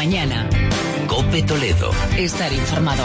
mañana. COPE Toledo. Estar informado.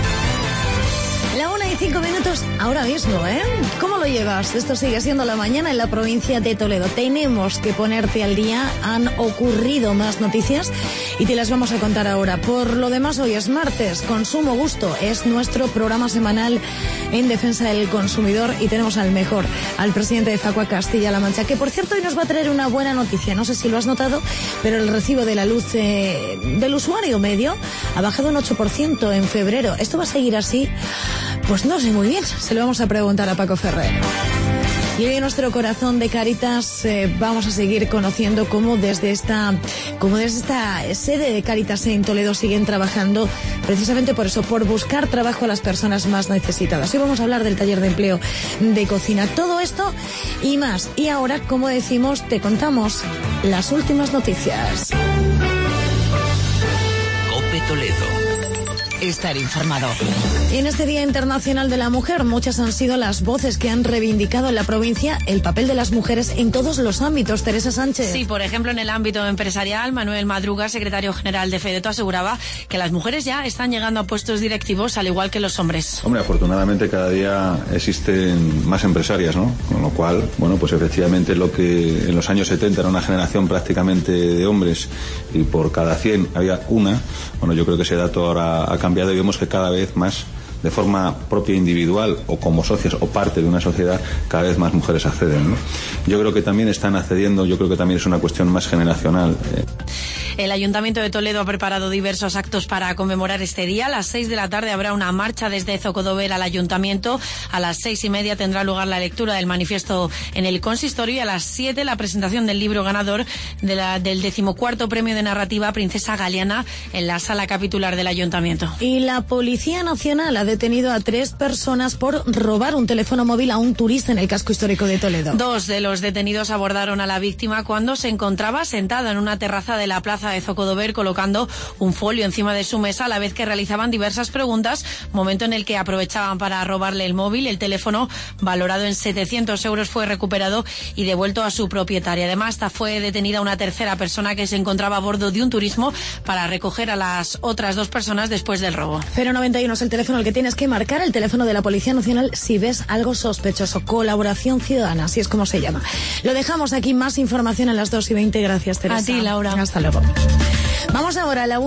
La 1:05, ahora mismo, ¿eh? ¿Cómo lo llevas? Esto sigue siendo la mañana en la provincia de Toledo. Tenemos que ponerte al día. Han ocurrido más noticias y te las vamos a contar ahora. Por lo demás, hoy es martes. Consumo Gusto es nuestro programa semanal en defensa del consumidor y tenemos al mejor, al presidente de Facua Castilla-La Mancha, que por cierto hoy nos va a traer una buena noticia. No sé si lo has notado, pero el recibo de la luz del usuario medio ha bajado un 8% en febrero. ¿Esto va a seguir así? Pues no sé muy bien, se lo vamos a preguntar a Paco Ferrer. Y hoy en nuestro corazón de Cáritas vamos a seguir conociendo cómo desde esta sede de Cáritas en Toledo siguen trabajando precisamente por eso, por buscar trabajo a las personas más necesitadas. Hoy vamos a hablar del taller de empleo de cocina. Todo esto y más. Y ahora, como decimos, te contamos las últimas noticias. COPE Toledo. Estar informado. En este Día Internacional de la Mujer, muchas han sido las voces que han reivindicado en la provincia el papel de las mujeres en todos los ámbitos. Teresa Sánchez. Sí, por ejemplo, en el ámbito empresarial, Manuel Madruga, secretario general de Fedeto, aseguraba que las mujeres ya están llegando a puestos directivos al igual que los hombres. Hombre, afortunadamente cada día existen más empresarias, ¿no? Con lo cual, bueno, pues efectivamente lo que en los años 70 era una generación prácticamente de hombres y por cada 100 había una, bueno, yo creo que ese dato ahora ha cambiado y vemos que cada vez más, de forma propia individual o como socios o parte de una sociedad, cada vez más mujeres acceden, ¿no? Yo creo que también están accediendo, yo creo que también es una cuestión más generacional. El Ayuntamiento de Toledo ha preparado diversos actos para conmemorar este día. A las 6 de la tarde habrá una marcha desde Zocodover al Ayuntamiento. A las 6:30 tendrá lugar la lectura del manifiesto en el consistorio y a las 7 la presentación del libro ganador del 14º Premio de Narrativa Princesa Galeana en la sala capitular del Ayuntamiento. Y la Policía Nacional ha detenido a 3 personas por robar un teléfono móvil a un turista en el casco histórico de Toledo. 2 de los detenidos abordaron a la víctima cuando se encontraba sentada en una terraza de la plaza de Zocodover colocando un folio encima de su mesa a la vez que realizaban diversas preguntas, momento en el que aprovechaban para robarle el móvil. El teléfono, valorado en 700 euros, fue recuperado y devuelto a su propietaria. Además, fue detenida una tercera persona que se encontraba a bordo de un turismo para recoger a las otras 2 personas después del robo. 091 es el teléfono al que tienes que marcar, el teléfono de la Policía Nacional si ves algo sospechoso. Colaboración ciudadana, así es como se llama. Lo dejamos aquí, más información a las 2:20. Gracias, Teresa. A ti, Laura. Hasta luego. Vamos ahora a la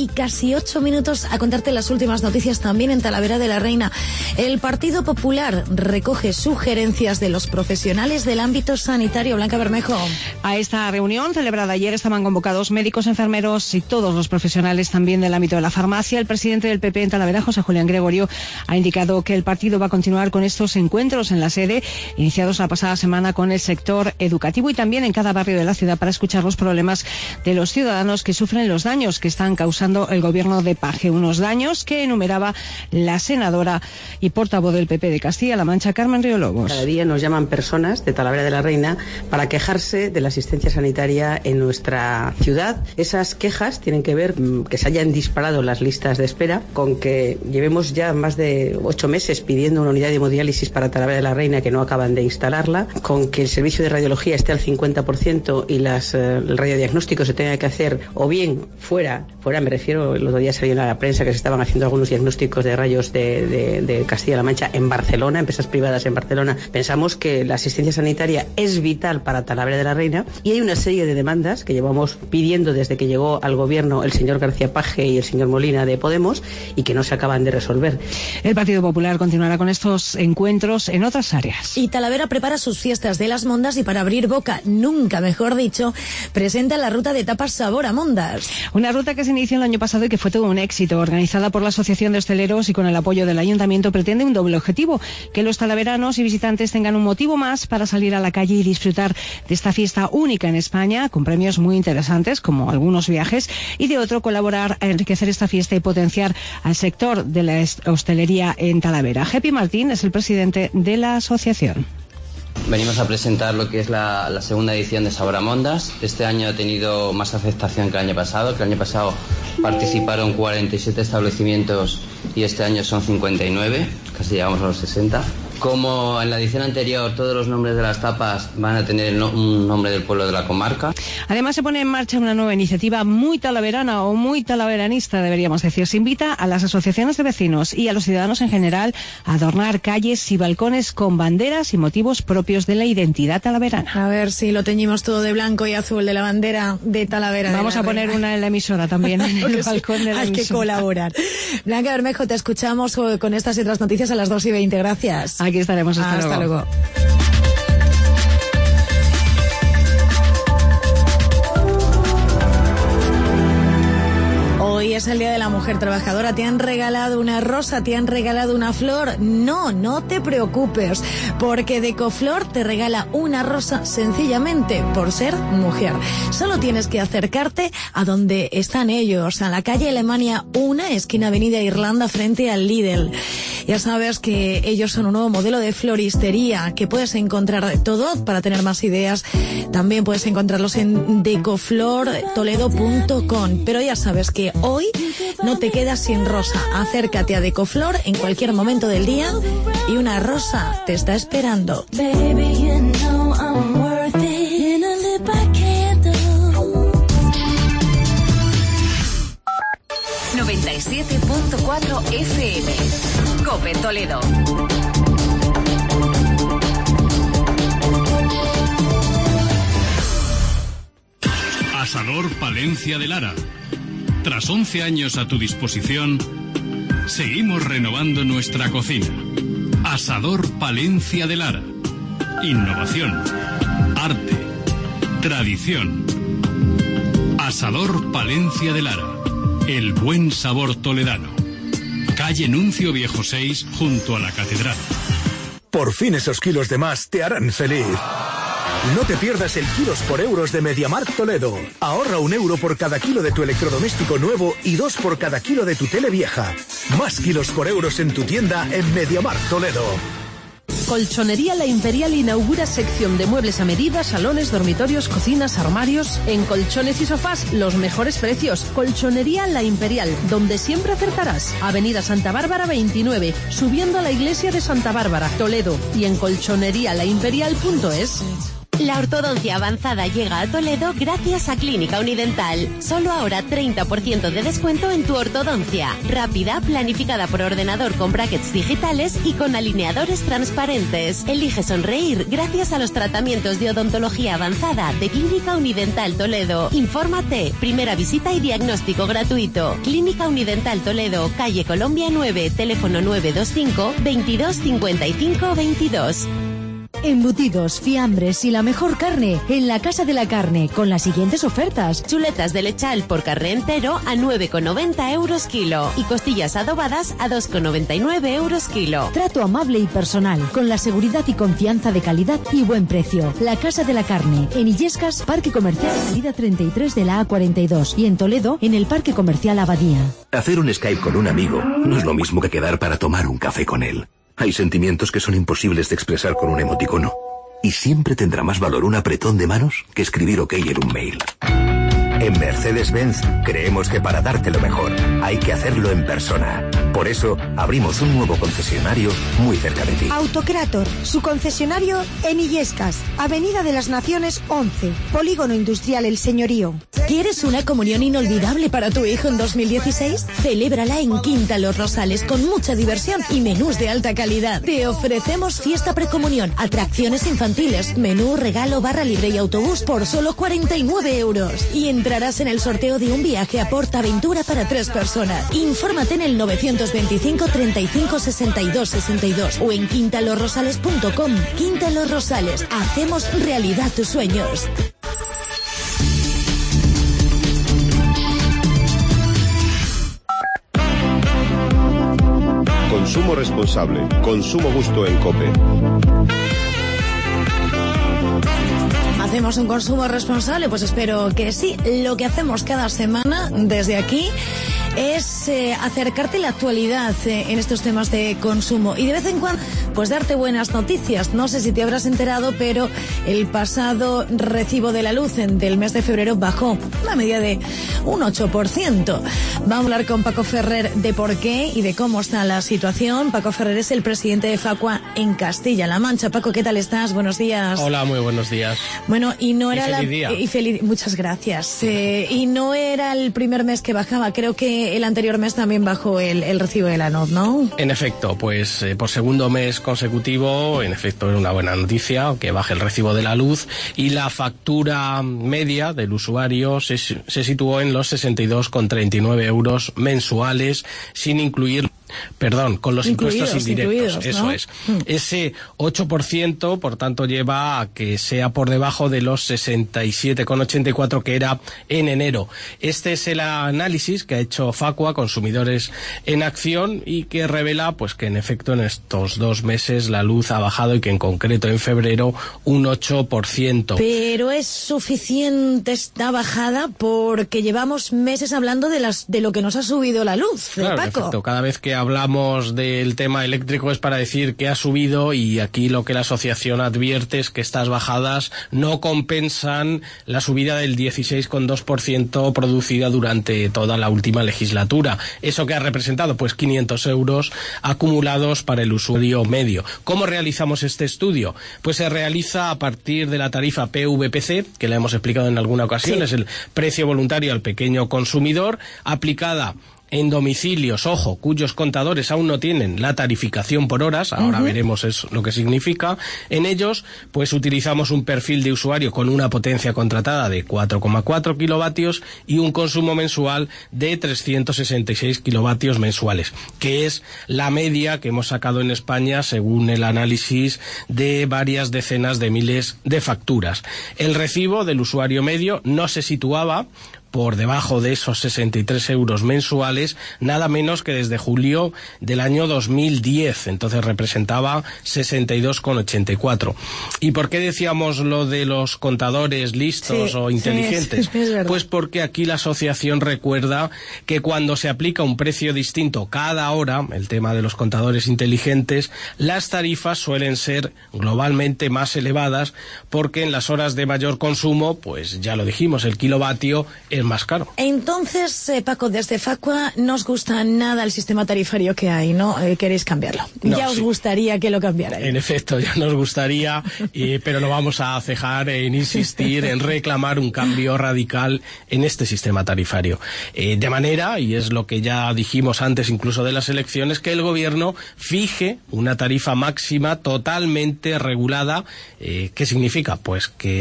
1:08 a contarte las últimas noticias también en Talavera de la Reina. El Partido Popular recoge sugerencias de los profesionales del ámbito sanitario. Blanca Bermejo. A esta reunión celebrada ayer estaban convocados médicos, enfermeros y todos los profesionales también del ámbito de la farmacia. El presidente del PP en Talavera, José Julián Gregorio, ha indicado que el partido va a continuar con estos encuentros en la sede, iniciados la pasada semana con el sector educativo y también en cada barrio de la ciudad para escuchar los problemas de los ciudadanos que sufren los daños que están causando el gobierno de Paje. Unos daños que enumeraba la senadora y portavoz del PP de Castilla-La Mancha, Carmen Río Lobos. Cada día nos llaman personas de Talavera de la Reina para quejarse de la asistencia sanitaria en nuestra ciudad. Esas quejas tienen que ver que se hayan disparado las listas de espera, con que llevemos ya más de 8 meses pidiendo una unidad de hemodiálisis para Talavera de la Reina que no acaban de instalarla, con que el servicio de radiología esté al 50% y el radiodiagnóstico se tenga que hacer o bien fuera, me refiero, el otro día salió en la prensa que se estaban haciendo algunos diagnósticos de rayos de Castilla-La Mancha en Barcelona, empresas privadas en Barcelona. Pensamos que la asistencia sanitaria es vital para Talavera de la Reina y hay una serie de demandas que llevamos pidiendo desde que llegó al gobierno el señor García Paje y el señor Molina de Podemos y que no se acaban de resolver. El Partido Popular continuará con estos encuentros en otras áreas. Y Talavera prepara sus fiestas de las Mondas y para abrir boca, nunca mejor dicho, presenta la ruta de tapas Sabor a Mondas. Una ruta que se inició el año pasado y que fue todo un éxito. Organizada por la Asociación de Hosteleros y con el apoyo del Ayuntamiento, pretende un doble objetivo: que los talaveranos y visitantes tengan un motivo más para salir a la calle y disfrutar de esta fiesta única en España, con premios muy interesantes, como algunos viajes, y de otro, colaborar a enriquecer esta fiesta y potenciar al sector de la hostelería en Talavera. Jepi Martín es el presidente de la asociación. Venimos a presentar lo que es la segunda edición de Sabor a Mondas. Este año ha tenido más aceptación que el año pasado. Que el año pasado participaron 47 establecimientos y este año son 59, casi llegamos a los 60. Como en la edición anterior todos los nombres de las tapas van a tener un nombre del pueblo de la comarca. Además se pone en marcha una nueva iniciativa muy talaverana o muy talaveranista, deberíamos decir. Se invita a las asociaciones de vecinos y a los ciudadanos en general a adornar calles y balcones con banderas y motivos propios de la identidad talaverana. A ver si lo teñimos todo de blanco y azul de la bandera de Talavera. Vamos a poner una en la emisora también, en el balcón de la emisora. Hay que colaborar. Blanca Bermejo, te escuchamos con estas y otras noticias a las 2:20. Gracias. Aquí estaremos. Hasta luego. Hoy es el Día de la Mujer Trabajadora. ¿Te han regalado una rosa? ¿Te han regalado una flor? No te preocupes, porque Decoflor te regala una rosa sencillamente por ser mujer. Solo tienes que acercarte a donde están ellos, a la calle Alemania 1, esquina Avenida Irlanda, frente al Lidl. Ya sabes que ellos son un nuevo modelo de floristería que puedes encontrar de todo. Para tener más ideas, también puedes encontrarlos en decoflortoledo.com. Pero ya sabes que hoy no te quedas sin rosa. Acércate a Decoflor en cualquier momento del día y una rosa te está esperando. Baby, you know I'm worth it. In a lip I can't do. 97.4 FM. COPE Toledo. Asador Palencia de Lara. Tras 11 años a tu disposición, seguimos renovando nuestra cocina. Asador Palencia de Lara. Innovación, arte, tradición. Asador Palencia de Lara. El buen sabor toledano. Calle Nuncio Viejo 6, junto a la catedral. Por fin esos kilos de más te harán feliz. No te pierdas el Kilos por Euros de MediaMarkt Toledo. Ahorra €1 por cada kilo de tu electrodoméstico nuevo y 2 por cada kilo de tu tele vieja. Más Kilos por Euros en tu tienda en MediaMarkt Toledo. Colchonería La Imperial inaugura sección de muebles a medida, salones, dormitorios, cocinas, armarios. En colchones y sofás, los mejores precios. Colchonería La Imperial, donde siempre acertarás. Avenida Santa Bárbara 29, subiendo a la iglesia de Santa Bárbara, Toledo. Y en colchonerialaimperial.es. La ortodoncia avanzada llega a Toledo gracias a Clínica Unidental. Solo ahora 30% de descuento en tu ortodoncia. Rápida, planificada por ordenador con brackets digitales y con alineadores transparentes. Elige sonreír gracias a los tratamientos de odontología avanzada de Clínica Unidental Toledo. Infórmate, primera visita y diagnóstico gratuito. Clínica Unidental Toledo, calle Colombia 9, teléfono 925 22 55 22. Embutidos, fiambres y la mejor carne en la Casa de la Carne con las siguientes ofertas. Chuletas de lechal por carne entero a 9,90 € kilo y costillas adobadas a 2,99 € kilo. Trato amable y personal con la seguridad y confianza de calidad y buen precio. La Casa de la Carne en Illescas, Parque Comercial salida 33 de la A42 y en Toledo en el Parque Comercial Abadía. Hacer un Skype con un amigo no es lo mismo que quedar para tomar un café con él. Hay sentimientos que son imposibles de expresar con un emoticono. Y siempre tendrá más valor un apretón de manos que escribir OK en un mail. En Mercedes-Benz creemos que para darte lo mejor hay que hacerlo en persona. Por eso abrimos un nuevo concesionario muy cerca de ti. Autocrator, su concesionario en Illescas, Avenida de las Naciones 11, Polígono Industrial El Señorío. ¿Quieres una comunión inolvidable para tu hijo en 2016? Celébrala en Quinta Los Rosales con mucha diversión y menús de alta calidad. Te ofrecemos fiesta precomunión, atracciones infantiles, menú, regalo, barra libre y autobús por solo 49 €. Y entrarás en el sorteo de un viaje a PortAventura para 3 personas. Infórmate en el 925 35 62 62 o en quintalosrosales.com. Quinta Los Rosales, hacemos realidad tus sueños. Consumo responsable, consumo justo en COPE. ¿Hacemos un consumo responsable? Pues espero que sí. Lo que hacemos cada semana desde aquí es es acercarte la actualidad en estos temas de consumo y de vez en cuando pues darte buenas noticias. No sé si te habrás enterado, pero el pasado recibo de la luz del mes de febrero bajó una media de un 8%. Vamos a hablar con Paco Ferrer de por qué y de cómo está la situación. Paco Ferrer es el presidente de Facua en Castilla-La Mancha. Paco, ¿qué tal estás? Buenos días. Hola, muy buenos días. Bueno, y no era feliz día. Muchas gracias. Y no era el primer mes que bajaba, creo que el anterior mes también bajó el recibo de la luz, ¿no? En efecto, pues por segundo mes consecutivo, en efecto es una buena noticia que baje el recibo de la luz y la factura media del usuario se situó en los 62,39 euros mensuales, sin incluir... Perdón, con los impuestos indirectos, eso ¿no? es. Ese 8%, por tanto, lleva a que sea por debajo de los 67,84 que era en enero. Este es el análisis que ha hecho Facua, Consumidores en Acción, y que revela pues que en efecto en estos 2 meses la luz ha bajado y que en concreto en febrero un 8%. Pero es suficiente esta bajada porque llevamos meses hablando de lo que nos ha subido la luz, claro, Paco. En efecto, cada vez que hablamos del tema eléctrico es para decir que ha subido, y aquí lo que la asociación advierte es que estas bajadas no compensan la subida del 16,2% producida durante toda la última legislatura. ¿Eso que ha representado? Pues 500 euros acumulados para el usuario medio. ¿Cómo realizamos este estudio? Pues se realiza a partir de la tarifa PVPC, que la hemos explicado en alguna ocasión, sí. Es el precio voluntario al pequeño consumidor, aplicada en domicilios, ojo, cuyos contadores aún no tienen la tarificación por horas, ahora veremos eso, lo que significa. En ellos, pues utilizamos un perfil de usuario con una potencia contratada de 4,4 kilovatios y un consumo mensual de 366 kilovatios mensuales, que es la media que hemos sacado en España según el análisis de varias decenas de miles de facturas. El recibo del usuario medio no se situaba por debajo de esos 63 euros mensuales, nada menos que desde julio del año 2010, entonces representaba 62,84. ¿Y por qué decíamos lo de los contadores listos o inteligentes? Sí, pues porque aquí la asociación recuerda que cuando se aplica un precio distinto cada hora, el tema de los contadores inteligentes, las tarifas suelen ser globalmente más elevadas porque en las horas de mayor consumo, pues ya lo dijimos, el kilovatio es más caro. Entonces, Paco, desde Facua no os gusta nada el sistema tarifario que hay, ¿no? Queréis cambiarlo. No, ya os gustaría que lo cambiaran. En efecto, ya nos gustaría, pero no vamos a cejar en insistir, en reclamar un cambio radical en este sistema tarifario. De manera, y es lo que ya dijimos antes incluso de las elecciones, que el gobierno fije una tarifa máxima totalmente regulada. ¿Qué significa? Pues que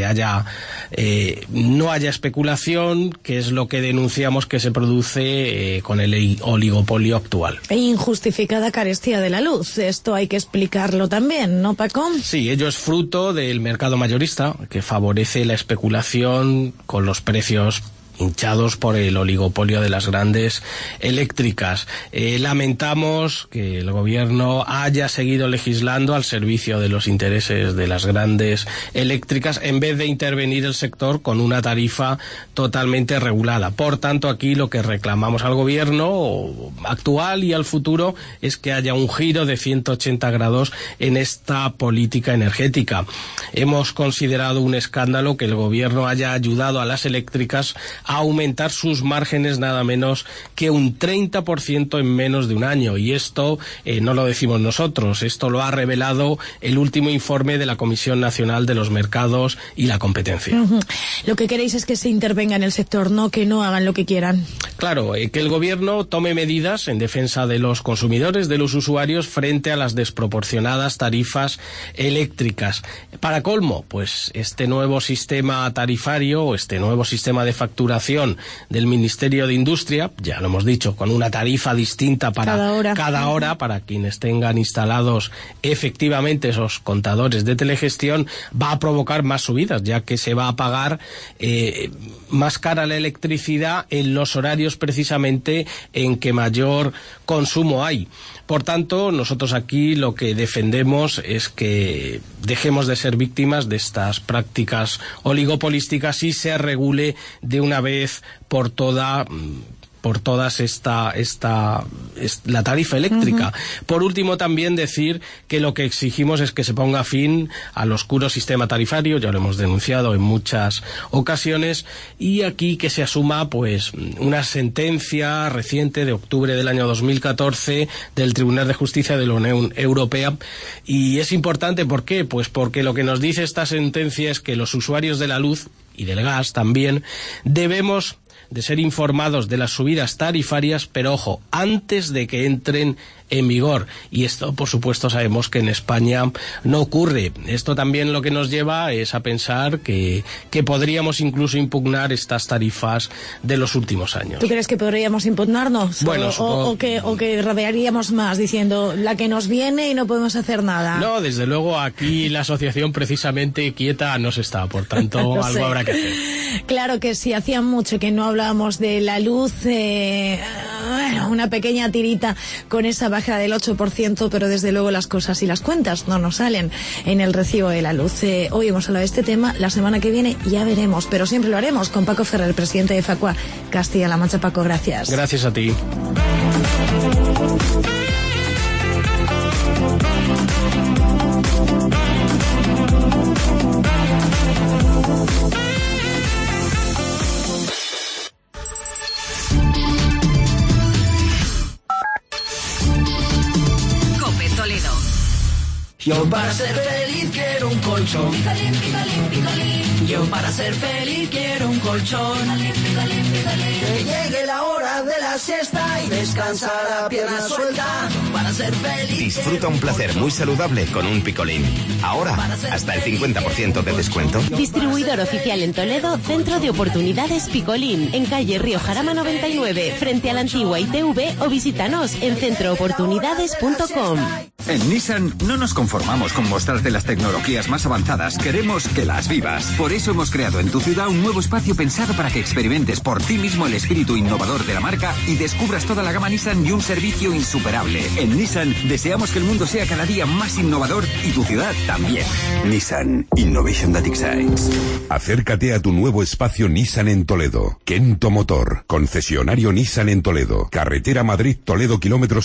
no haya especulación, que es lo que denunciamos que se produce con el oligopolio actual. E injustificada carestía de la luz. Esto hay que explicarlo también, ¿no, Paco? Sí, ello es fruto del mercado mayorista, que favorece la especulación con los precios hinchados por el oligopolio de las grandes eléctricas. Lamentamos que el gobierno haya seguido legislando al servicio de los intereses de las grandes eléctricas en vez de intervenir el sector con una tarifa totalmente regulada. Por tanto, aquí lo que reclamamos al gobierno actual y al futuro es que haya un giro de 180 grados en esta política energética. Hemos considerado un escándalo que el gobierno haya ayudado a las eléctricas a aumentar sus márgenes nada menos que un 30% en menos de un año. Y esto no lo decimos nosotros, esto lo ha revelado el último informe de la Comisión Nacional de los Mercados y la Competencia. Lo que queréis es que se intervenga en el sector, no que no hagan lo que quieran. Claro, que el gobierno tome medidas en defensa de los consumidores, de los usuarios, frente a las desproporcionadas tarifas eléctricas. Para colmo, pues este nuevo sistema tarifario, este nuevo sistema de facturación del Ministerio de Industria, ya lo hemos dicho, con una tarifa distinta para cada hora para quienes tengan instalados efectivamente esos contadores de telegestión, va a provocar más subidas, ya que se va a pagar más cara la electricidad en los horarios precisamente en que mayor consumo hay. Por tanto, nosotros aquí lo que defendemos es que dejemos de ser víctimas de estas prácticas oligopolísticas y se regule de una vez por todas por todas la tarifa eléctrica. Por último, también decir que lo que exigimos es que se ponga fin al oscuro sistema tarifario, ya lo hemos denunciado en muchas ocasiones, y aquí que se asuma pues una sentencia reciente de octubre del año 2014 del Tribunal de Justicia de la Unión Europea. Y es importante, ¿por qué? Pues porque lo que nos dice esta sentencia es que los usuarios de la luz y del gas también debemos de ser informados de las subidas tarifarias, pero ojo, antes de que entren en vigor. Y esto, por supuesto, sabemos que en España no ocurre. Esto también lo que nos lleva es a pensar que podríamos incluso impugnar estas tarifas de los últimos años. ¿Tú crees que podríamos impugnarnos? Bueno, o que rabiaríamos más diciendo la que nos viene y no podemos hacer nada? No, desde luego aquí la asociación precisamente quieta no se está, por tanto no algo habrá que hacer. Claro que sí, hacía mucho que no hablábamos de la luz, una pequeña tirita con esa baja del 8%, pero desde luego las cosas y las cuentas no nos salen en el recibo de la luz. Hoy hemos hablado de este tema, la semana que viene ya veremos, pero siempre lo haremos con Paco Ferrer, presidente de Facua Castilla-La Mancha. Paco, gracias. Gracias a ti. Yo para ser feliz quiero un colchón. Picolín, picolín, picolín. Yo para ser feliz quiero un colchón. Picolín, picolín, picolín. Que llegue la hora de la siesta y descansar a pierna suelta. Para ser feliz. Disfruta un placer muy saludable con un Picolín. Ahora, hasta el 50% de descuento. Distribuidor oficial en Toledo, Centro de Oportunidades Picolín, en calle Río Jarama 99, frente a la antigua ITV, o visítanos en centrooportunidades.com. En Nissan no nos conformamos con mostrarte las tecnologías más avanzadas, queremos que las vivas. Por eso hemos creado en tu ciudad un nuevo espacio pensado para que experimentes por ti mismo el espíritu innovador de la marca y descubras toda la gama Nissan y un servicio insuperable. En Nissan deseamos que el mundo sea cada día más innovador y tu ciudad también. Nissan Innovation that excites. Acércate a tu nuevo espacio Nissan en Toledo. Kento Motor, concesionario Nissan en Toledo. Carretera Madrid-Toledo, kilómetro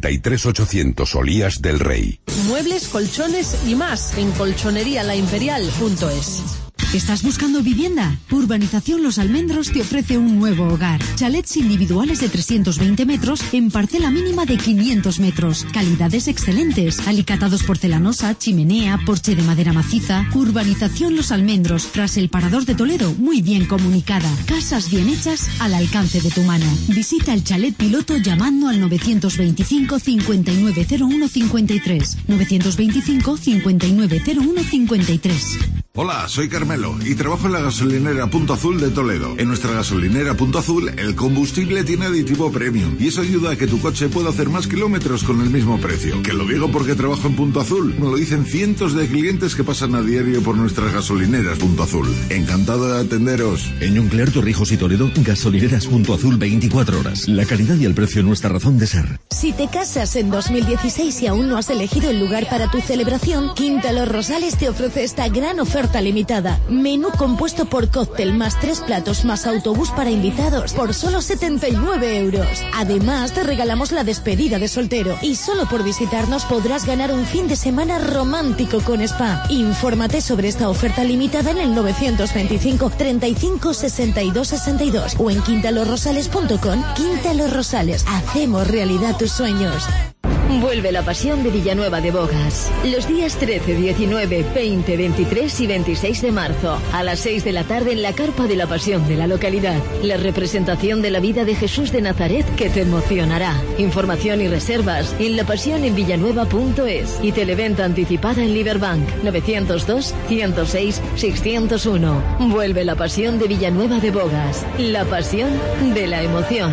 63800, Olías del Rey. Muebles, colchones y más en colchonerialaimperial.es. ¿Estás buscando vivienda? Urbanización Los Almendros te ofrece un nuevo hogar. Chalets individuales de 320 metros en parcela mínima de 500 metros. Calidades excelentes. Alicatados porcelanosa, chimenea, porche de madera maciza. Urbanización Los Almendros, tras el Parador de Toledo, muy bien comunicada. Casas bien hechas al alcance de tu mano. Visita el chalet piloto llamando al 925 5901 53. 925 5901 53. Hola, soy Carmelo y trabajo en la gasolinera Punto Azul de Toledo. En nuestra gasolinera Punto Azul, el combustible tiene aditivo premium y eso ayuda a que tu coche pueda hacer más kilómetros con el mismo precio. Que lo digo porque trabajo en Punto Azul. Me lo dicen cientos de clientes que pasan a diario por nuestras gasolineras Punto Azul. Encantado de atenderos. En Nuclear Torrijos y Toledo, gasolineras Punto Azul 24 horas. La calidad y el precio nuestra razón de ser. Si te casas en 2016 y aún no has elegido el lugar para tu celebración, Quinta Los Rosales te ofrece esta gran oferta limitada. Menú compuesto por cóctel más 3 platos más autobús para invitados por solo 79 euros. Además, te regalamos la despedida de soltero y solo por visitarnos podrás ganar un fin de semana romántico con spa. Infórmate sobre esta oferta limitada en el 925 35 62 62 o en quintalosrosales.com. Quinta Los Rosales. Hacemos realidad tus sueños. Vuelve la pasión de Villanueva de Bogas. Los días 13, 19, 20, 23 y 26 de marzo, a las 6 de la tarde en la Carpa de la Pasión de la localidad. La representación de la vida de Jesús de Nazaret que te emocionará. Información y reservas en lapasionenvillanueva.es y televenta anticipada en Liberbank 902 106 601. Vuelve la pasión de Villanueva de Bogas. La pasión de la emoción.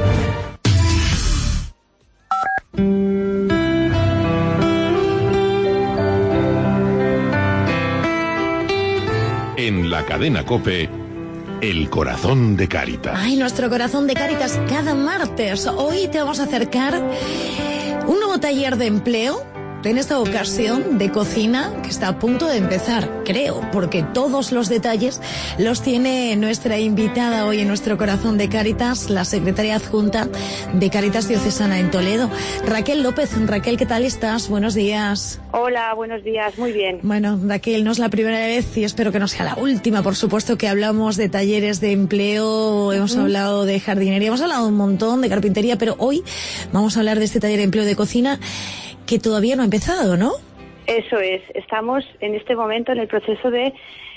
En la cadena COPE, el corazón de Cáritas. Ay, nuestro corazón de Cáritas cada martes. Hoy te vamos a acercar un nuevo taller de empleo en esta ocasión de cocina que está a punto de empezar, creo, porque todos los detalles los tiene nuestra invitada hoy en nuestro corazón de Cáritas, la secretaria adjunta de Cáritas Diocesana en Toledo, Raquel López. Raquel, ¿qué tal estás? Buenos días. Hola, buenos días, muy bien. Bueno, Raquel, no es la primera vez y espero que no sea la última, por supuesto, que hablamos de talleres de empleo, hemos hablado de jardinería, hemos hablado un montón de carpintería, pero hoy vamos a hablar de este taller de empleo de cocina que todavía no ha empezado, ¿no? Eso es, estamos en este momento en el proceso de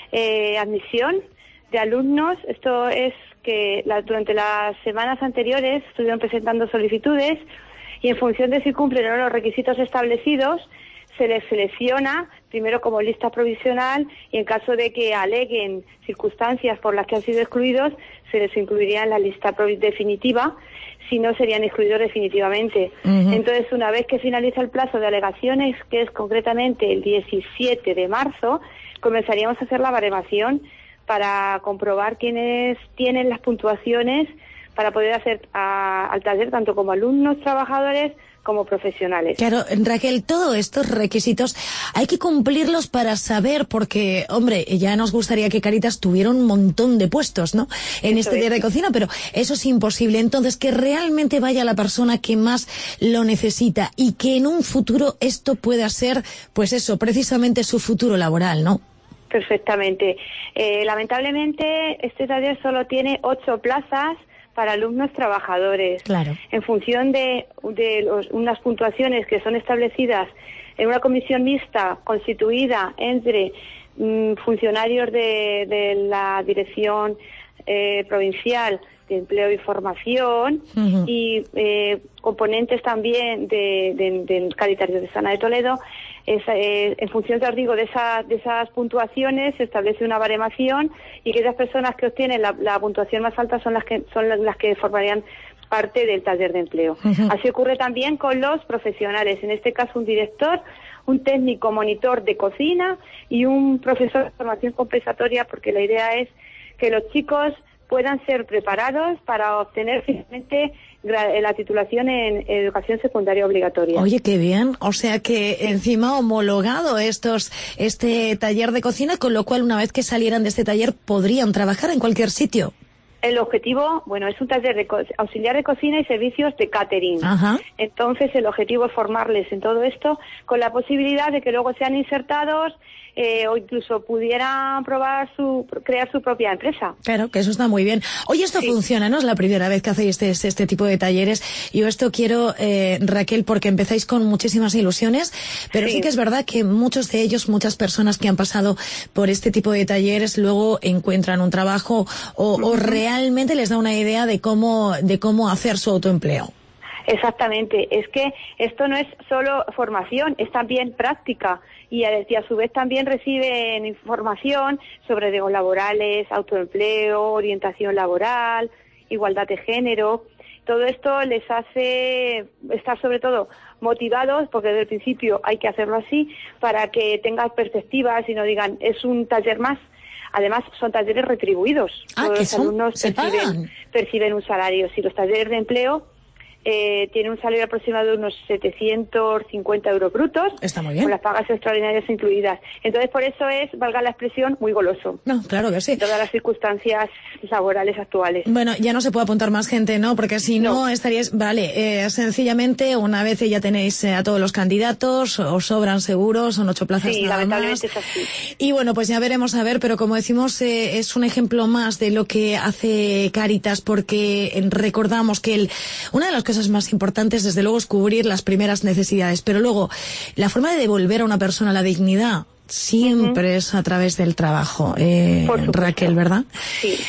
admisión de alumnos. Esto es que durante las semanas anteriores estuvieron presentando solicitudes y en función de si cumplen o no los requisitos establecidos, se les selecciona primero como lista provisional y en caso de que aleguen circunstancias por las que han sido excluidos, se les incluiría en la lista definitiva, si no serían excluidos definitivamente. Entonces, una vez que finaliza el plazo de alegaciones, que es concretamente el 17 de marzo, comenzaríamos a hacer la baremación para comprobar quiénes tienen las puntuaciones para poder hacer al taller tanto como alumnos, trabajadores, como profesionales. Claro, Raquel, todos estos requisitos hay que cumplirlos para saber, porque, hombre, ya nos gustaría que Cáritas tuviera un montón de puestos, ¿no? En este taller de cocina, pero eso es imposible. Entonces, que realmente vaya la persona que más lo necesita y que en un futuro esto pueda ser, pues eso, precisamente su futuro laboral, ¿no? Perfectamente. Lamentablemente, este taller solo tiene 8 plazas para alumnos trabajadores. Claro. En función de unas puntuaciones que son establecidas en una comisión mixta constituida entre funcionarios de la Dirección Provincial de Empleo y Formación y componentes también de Cáritas Diocesana de Toledo. En función, os digo, de esas puntuaciones se establece una baremación y que esas personas que obtienen la puntuación más alta son las que formarían parte del taller de empleo. Así ocurre también con los profesionales, en este caso un director, un técnico monitor de cocina y un profesor de formación compensatoria, porque la idea es que los chicos puedan ser preparados para obtener finalmente la titulación en educación secundaria obligatoria. Oye, qué bien. O sea que encima homologado este taller de cocina, con lo cual una vez que salieran de este taller podrían trabajar en cualquier sitio. El objetivo, bueno, es un taller de auxiliar de cocina y servicios de catering. Entonces, el objetivo es formarles en todo esto con la posibilidad de que luego sean insertados o incluso pudieran crear su propia empresa. Claro, que eso está muy bien. Oye, esto funciona, ¿no? Es la primera vez que hacéis este tipo de talleres. Yo esto quiero, Raquel, porque empezáis con muchísimas ilusiones, pero sí que es verdad que muchos de ellos, muchas personas que han pasado por este tipo de talleres, luego encuentran un trabajo o realmente les da una idea de cómo hacer su autoempleo. Exactamente, es que esto no es solo formación, es también práctica y a su vez también reciben información sobre derechos laborales, autoempleo, orientación laboral, igualdad de género. Todo esto les hace estar sobre todo motivados, porque desde el principio hay que hacerlo así, para que tengan perspectivas y no digan, es un taller más. Además, son talleres retribuidos. Todos los alumnos perciben un salario. Si los talleres de empleo tiene un salario aproximado de unos 750 euros brutos. Está muy bien. Con las pagas extraordinarias incluidas. Entonces, por eso es, valga la expresión, muy goloso. No, claro que sí. Todas las circunstancias laborales actuales. Bueno, ya no se puede apuntar más gente, ¿no? Porque si no estaríais... Vale, sencillamente, una vez ya tenéis a todos los candidatos, os sobran seguros, son 8 plazas nada más. Lamentablemente es así. Y bueno, pues ya veremos a ver, pero como decimos, es un ejemplo más de lo que hace Cáritas, porque recordamos que una de las cosas más importantes, desde luego, es cubrir las primeras necesidades, pero luego la forma de devolver a una persona la dignidad siempre es a través del trabajo, Raquel, ¿verdad? Sí.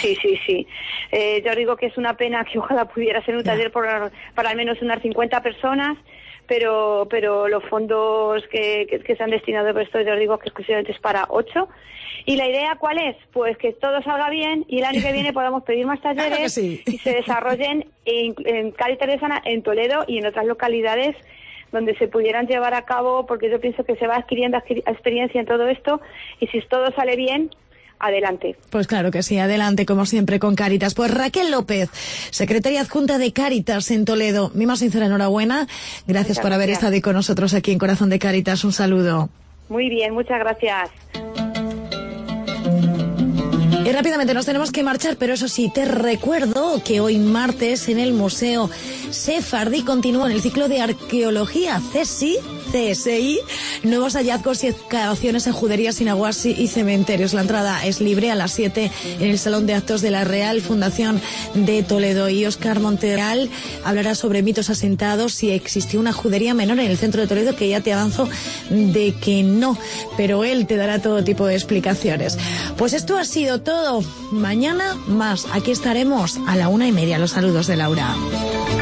Yo digo que es una pena que ojalá pudiera ser un taller para al menos unas 50 personas, pero los fondos que se han destinado por esto, yo digo que exclusivamente es para 8. ¿Y la idea cuál es? Pues que todo salga bien y el año que viene podamos pedir más talleres y se desarrollen en Cáritas Diocesana, en Toledo y en otras localidades donde se pudieran llevar a cabo, porque yo pienso que se va adquiriendo experiencia en todo esto y si todo sale bien, adelante. Pues claro que sí, adelante como siempre con Cáritas. Pues Raquel López, secretaria adjunta de Cáritas en Toledo, mi más sincera enhorabuena. Gracias por haber estado con nosotros aquí en Corazón de Cáritas. Un saludo. Muy bien, muchas gracias. Y rápidamente nos tenemos que marchar, pero eso sí, te recuerdo que hoy martes en el Museo Sefardí continúa en el ciclo de arqueología CSI, nuevos hallazgos y excavaciones en juderías, sinagogas y cementerios. La entrada es libre a las 7 en el Salón de Actos de la Real Fundación de Toledo. Y Óscar Monteral hablará sobre mitos asentados, si existió una judería menor en el centro de Toledo, que ya te avanzo de que no, pero él te dará todo tipo de explicaciones. Pues esto ha sido todo. Mañana más. Aquí estaremos a la 1:30. Los saludos de Laura.